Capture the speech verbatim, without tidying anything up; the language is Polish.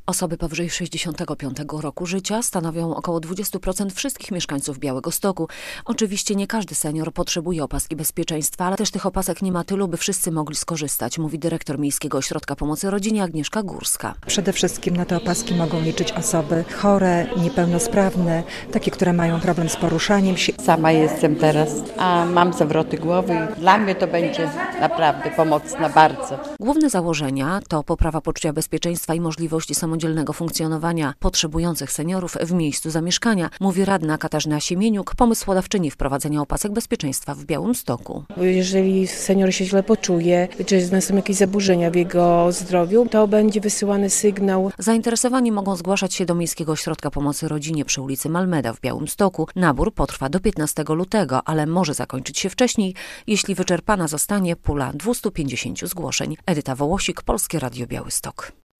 Osoby powyżej sześćdziesiątego piątego roku życia stanowią około dwadzieścia procent wszystkich mieszkańców Białegostoku. Oczywiście nie każdy senior potrzebuje opaski bezpieczeństwa, ale też tych opasek nie ma tylu, by wszyscy mogli skorzystać, mówi dyrektor Miejskiego Ośrodka Pomocy Rodzinie Agnieszka Górska. Przede wszystkim na te opaski mogą liczyć osoby chore, niepełnosprawne, takie, które mają problem z poruszaniem się. Sama jestem teraz, a mam zawroty głowy i dla mnie to będzie naprawdę pomocne bardzo. Główne założenia to poprawa poczucia bezpieczeństwa i możliwości samodzielnego funkcjonowania potrzebujących seniorów w miejscu zamieszkania, mówi radna Katarzyna Siemieniuk, pomysłodawczyni wprowadzenia opasek bezpieczeństwa w Białymstoku. Jeżeli senior się źle poczuje, czy nastąpią jakieś zaburzenia w jego zdrowiu, to będzie wysyłany sygnał. Zainteresowani mogą zgłaszać się do Miejskiego Ośrodka Pomocy Rodzinie przy ulicy Malmeda w Białymstoku. Nabór potrwa do piętnastego lutego, ale może zakończyć się wcześniej, jeśli wyczerpana zostanie pula dwustu pięćdziesięciu zgłoszeń. Edyta Wołosik, Polskie Radio Białystok.